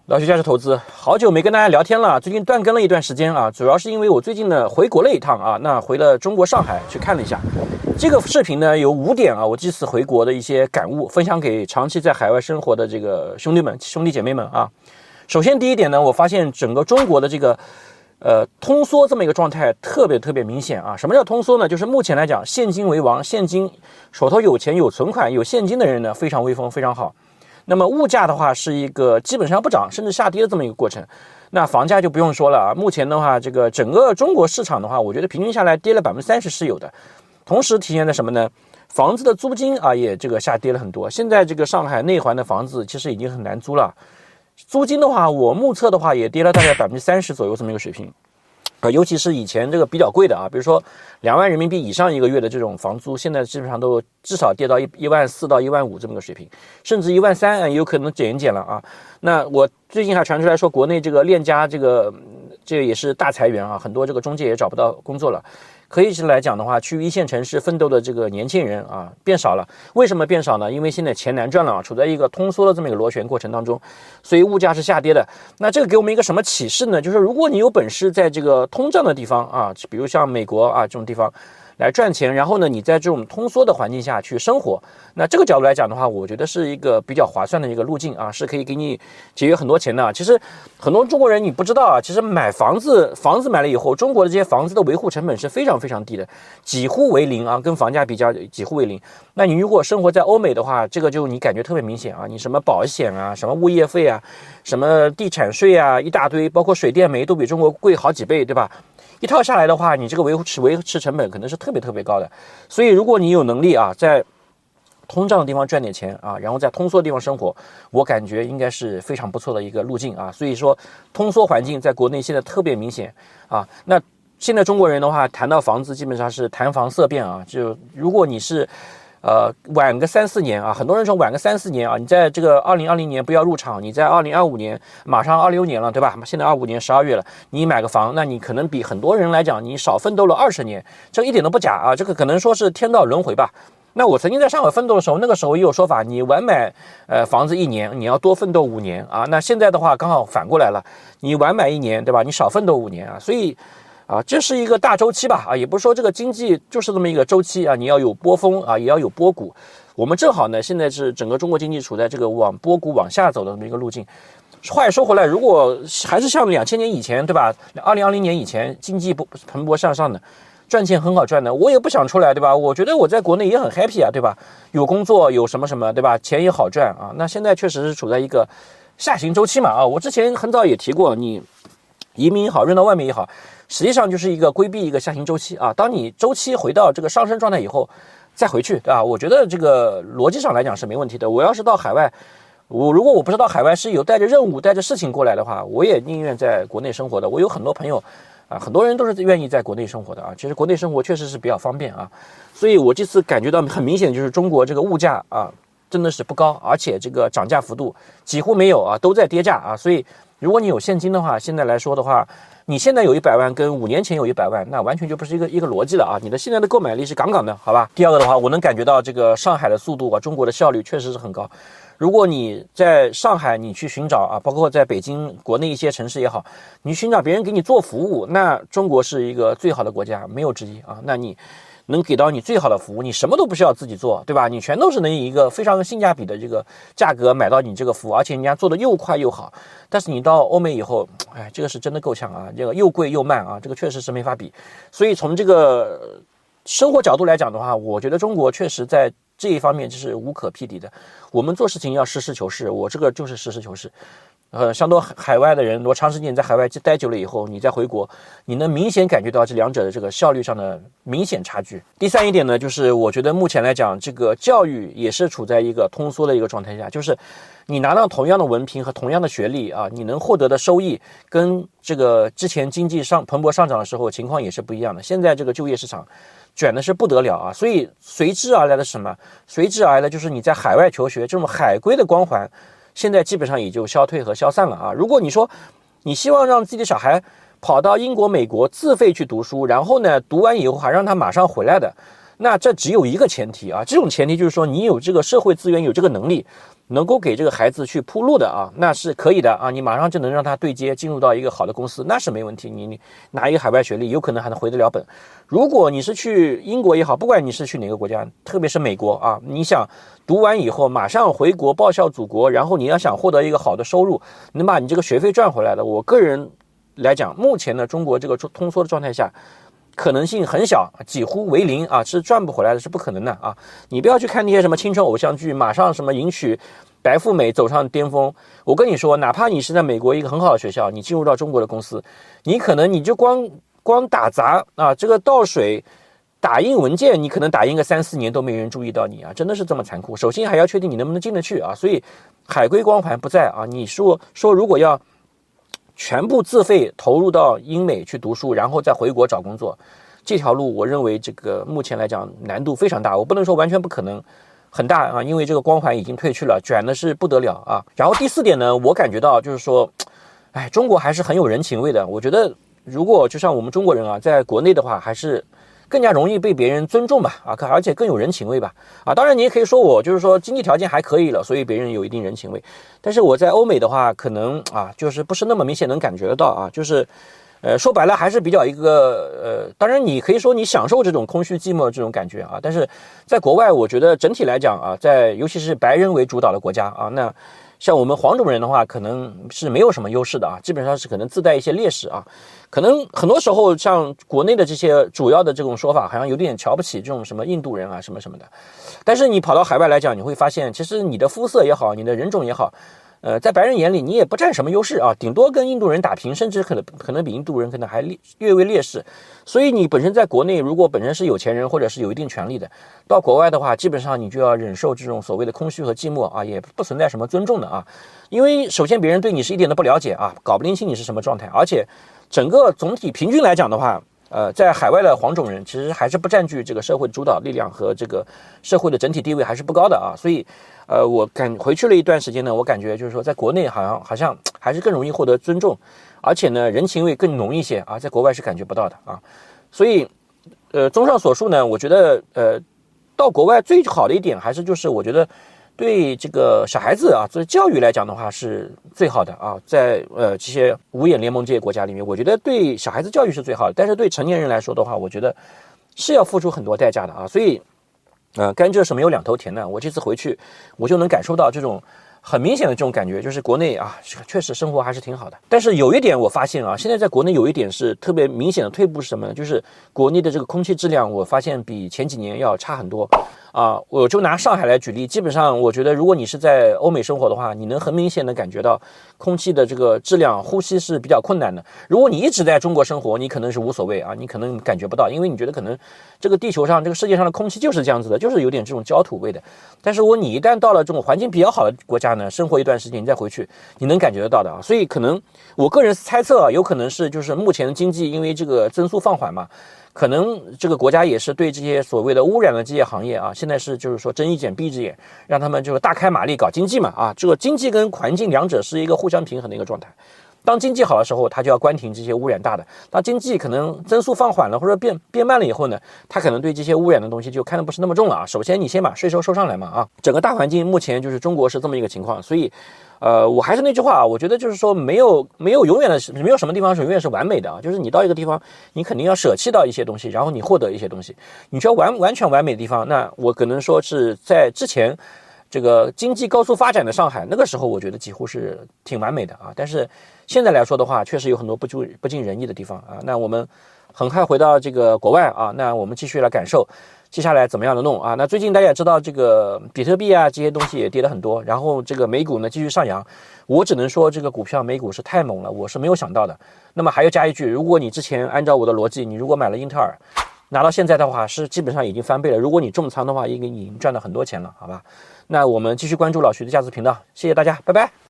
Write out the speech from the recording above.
老徐价值投资，好久没跟大家聊天了，最近断更了一段时间啊，主要是因为我最近呢回国了一趟啊，那回了中国上海去看了一下。这个视频呢有5点啊，我这次回国的一些感悟，分享给长期在海外生活的这个兄弟姐妹们啊。首先第一点呢，我发现整个中国的这个通缩这么一个状态特别明显啊。什么叫通缩呢？就是目前来讲，现金为王，现金手头有钱有存款有现金的人呢非常威风非常好。那么物价的话是一个基本上不涨甚至下跌的这么一个过程，那房价就不用说了啊。目前的话，这个整个中国市场的话，我觉得平均下来跌了30%是有的。同时体现在什么呢？房子的租金啊也这个下跌了很多。现在这个上海内环的房子其实已经很难租了，租金的话我目测的话也跌了大概30%左右这么一个水平。尤其是以前这个比较贵的啊，比如说2万人民币以上一个月的这种房租，现在基本上都至少跌到14000到15000这么个水平，甚至13000也有可能减一减了啊。那我最近还传出来说，国内这个链家这个也是大裁员啊，很多这个中介也找不到工作了。可以来讲的话，去一线城市奋斗的这个年轻人啊变少了。为什么变少呢？因为现在钱难赚了啊，处在一个通缩的这么一个螺旋过程当中，所以物价是下跌的。那这个给我们一个什么启示呢？就是如果你有本事在这个通胀的地方啊，比如像美国啊这种地方来赚钱，然后呢你在这种通缩的环境下去生活，那这个角度来讲的话，我觉得是一个比较划算的一个路径啊，是可以给你节约很多钱的啊。其实很多中国人你不知道啊，其实买房子买了以后，中国的这些房子的维护成本是非常低的，几乎为零啊，跟房价比较几乎为零。那你如果生活在欧美的话，这个就你感觉特别明显啊，你什么保险啊，什么物业费啊，什么地产税啊，一大堆，包括水电煤都比中国贵好几倍，对吧？一套下来的话，你这个维持成本可能是特别高的。所以如果你有能力啊，在通胀的地方赚点钱啊，然后在通缩的地方生活，我感觉应该是非常不错的一个路径啊。所以说通缩环境在国内现在特别明显啊。那现在中国人的话谈到房子基本上是谈房色变啊，就如果你是晚个3-4年啊，很多人说晚个3-4年啊，你在这个2020年不要入场，你在2025年马上26年了，对吧？现在25年12月了，你买个房，那你可能比很多人来讲，你少奋斗了20年，这个一点都不假啊，这个可能说是天道轮回吧。那我曾经在上海奋斗的时候，那个时候也有说法，你晚买房子1年，你要多奋斗5年啊。那现在的话刚好反过来了，你晚买1年，对吧？你少奋斗5年啊，所以这是一个大周期吧也不是说这个经济就是这么一个周期啊，你要有波峰啊，也要有波谷。我们正好呢，现在是整个中国经济处在这个往波谷往下走的这么一个路径。话也说回来，如果还是像2000年以前，对吧？2020年以前经济蓬勃向上的，赚钱很好赚的，我也不想出来，对吧？我觉得我在国内也很 happy 啊，对吧？有工作，有什么，对吧？钱也好赚啊。那现在确实是处在一个下行周期嘛啊。我之前很早也提过，你移民也好，扔到外面也好，实际上就是一个规避一个下行周期啊。当你周期回到这个上升状态以后，再回去，对吧？我觉得这个逻辑上来讲是没问题的。我要是到海外，如果我不是到海外是有带着任务带着事情过来的话，我也宁愿在国内生活的。我有很多朋友啊，很多人都是愿意在国内生活的啊。其实国内生活确实是比较方便啊，所以我这次感觉到很明显，就是中国这个物价啊真的是不高，而且这个涨价幅度几乎没有啊，都在跌价啊。所以如果你有现金的话，现在来说的话，你现在有100万跟5年前有100万，那完全就不是一个逻辑了啊！你的现在的购买力是杠杠的，好吧？第二个的话，我能感觉到这个上海的速度啊，中国的效率确实是很高。如果你在上海你去寻找啊，包括在北京国内一些城市也好，你寻找别人给你做服务，那中国是一个最好的国家，没有之一啊。那你能给到你最好的服务，你什么都不需要自己做，对吧？你全都是能以一个非常性价比的这个价格买到你这个服务，而且人家做的又快又好。但是你到欧美以后，这个是真的够呛啊，这个又贵又慢啊，这个确实是没法比。所以从这个生活角度来讲的话，我觉得中国确实在这一方面就是无可匹敌的。我们做事情要实事求是，我这个就是实事求是。相当海外的人，我长时间在海外待久了以后，你再回国，你能明显感觉到这两者的这个效率上的明显差距。第三一点呢，就是我觉得目前来讲，这个教育也是处在一个通缩的一个状态下，就是你拿到同样的文凭和同样的学历啊，你能获得的收益跟这个之前经济蓬勃上涨的时候情况也是不一样的。现在这个就业市场卷的是不得了啊，所以随之而来的是什么？随之而来的就是你在海外求学这种海归的光环，现在基本上也就消退和消散了啊。如果你说你希望让自己的小孩跑到英国、美国自费去读书，然后呢读完以后还让他马上回来的，那这只有一个前提啊，这种前提就是说你有这个社会资源，有这个能力能够给这个孩子去铺路的啊，那是可以的啊，你马上就能让他对接进入到一个好的公司，那是没问题。你拿一个海外学历，有可能还能回得了本。如果你是去英国也好，不管你是去哪个国家，特别是美国啊，你想读完以后马上回国报效祖国，然后你要想获得一个好的收入，能把你这个学费赚回来的，我个人来讲，目前呢中国这个通缩的状态下，可能性很小，几乎为零啊，是赚不回来的，是不可能的啊！你不要去看那些什么青春偶像剧，马上什么迎娶白富美走上巅峰。我跟你说，哪怕你是在美国一个很好的学校，你进入到中国的公司，你可能你就光打杂啊，这个倒水打印文件，你可能打印个3-4年都没人注意到你啊，真的是这么残酷。首先还要确定你能不能进得去啊，所以海归光环不在啊。你说如果要全部自费投入到英美去读书，然后再回国找工作，这条路我认为这个目前来讲难度非常大，我不能说完全不可能，很大啊，因为这个光环已经褪去了，卷的是不得了啊。然后第4点呢，我感觉到就是说，中国还是很有人情味的。我觉得如果就像我们中国人啊，在国内的话，还是更加容易被别人尊重吧，而且更有人情味吧，当然你也可以说我就是说经济条件还可以了，所以别人有一定人情味。但是我在欧美的话，可能就是不是那么明显能感觉得到啊，就是说白了还是比较一个当然你可以说你享受这种空虚寂寞这种感觉啊，但是在国外我觉得整体来讲啊，尤其是白人为主导的国家啊，那像我们黄种人的话，可能是没有什么优势的啊，基本上是可能自带一些劣势啊。可能很多时候像国内的这些主要的这种说法，好像有点瞧不起这种什么印度人啊什么什么的。但是你跑到海外来讲，你会发现，其实你的肤色也好，你的人种也好，在白人眼里你也不占什么优势啊，顶多跟印度人打平，甚至可能比印度人可能还略微劣势。所以你本身在国内如果本身是有钱人或者是有一定权利的，到国外的话，基本上你就要忍受这种所谓的空虚和寂寞啊，也不存在什么尊重的啊。因为首先别人对你是一点都不了解啊，搞不定清你是什么状态，而且整个总体平均来讲的话，在海外的黄种人其实还是不占据这个社会主导力量和这个社会的整体地位还是不高的啊，所以我回去了一段时间呢，我感觉就是说在国内好像还是更容易获得尊重，而且呢人情味更浓一些啊，在国外是感觉不到的啊，所以综上所述呢，我觉得到国外最好的一点还是就是我觉得对这个小孩子啊，作为教育来讲的话是最好的啊，在这些五眼联盟这些国家里面，我觉得对小孩子教育是最好的，但是对成年人来说的话，我觉得是要付出很多代价的啊，所以甘蔗是没有两头甜的。我这次回去，我就能感受到这种很明显的这种感觉，就是国内啊，确实生活还是挺好的。但是有一点我发现啊，现在在国内有一点是特别明显的退步是什么呢？就是国内的这个空气质量，我发现比前几年要差很多。我就拿上海来举例，基本上我觉得如果你是在欧美生活的话，你能很明显的感觉到空气的这个质量，呼吸是比较困难的。如果你一直在中国生活，你可能是无所谓啊，你可能感觉不到，因为你觉得可能这个地球上这个世界上的空气就是这样子的，就是有点这种焦土味的。但是如果你一旦到了这种环境比较好的国家呢，生活一段时间你再回去，你能感觉得到的啊。所以可能我个人猜测有可能是就是目前的经济因为这个增速放缓嘛，可能这个国家也是对这些所谓的污染的这些行业啊，现在是就是说睁一眼闭一只眼，让他们就是大开马力搞经济嘛啊，这个经济跟环境两者是一个互相平衡的一个状态。当经济好的时候，它就要关停这些污染大的；当经济可能增速放缓了或者变慢了以后呢，它可能对这些污染的东西就看得不是那么重了啊。首先你先把税收收上来嘛啊，整个大环境目前就是中国是这么一个情况，所以我还是那句话啊，我觉得就是说没有永远的，没有什么地方是永远是完美的啊。就是你到一个地方，你肯定要舍弃到一些东西，然后你获得一些东西。你说完全完美的地方，那我可能说是在之前这个经济高速发展的上海，那个时候我觉得几乎是挺完美的啊。但是现在来说的话，确实有很多不尽人意的地方啊。那我们很快回到这个国外啊，那我们继续来感受接下来怎么样的弄啊？那最近大家也知道，这个比特币啊这些东西也跌了很多，然后这个美股呢继续上扬。我只能说这个股票美股是太猛了，我是没有想到的。那么还要加一句，如果你之前按照我的逻辑，你如果买了英特尔，拿到现在的话是基本上已经翻倍了。如果你重仓的话，应该已经赚了很多钱了，好吧？那我们继续关注老徐的价值频道，谢谢大家，拜拜。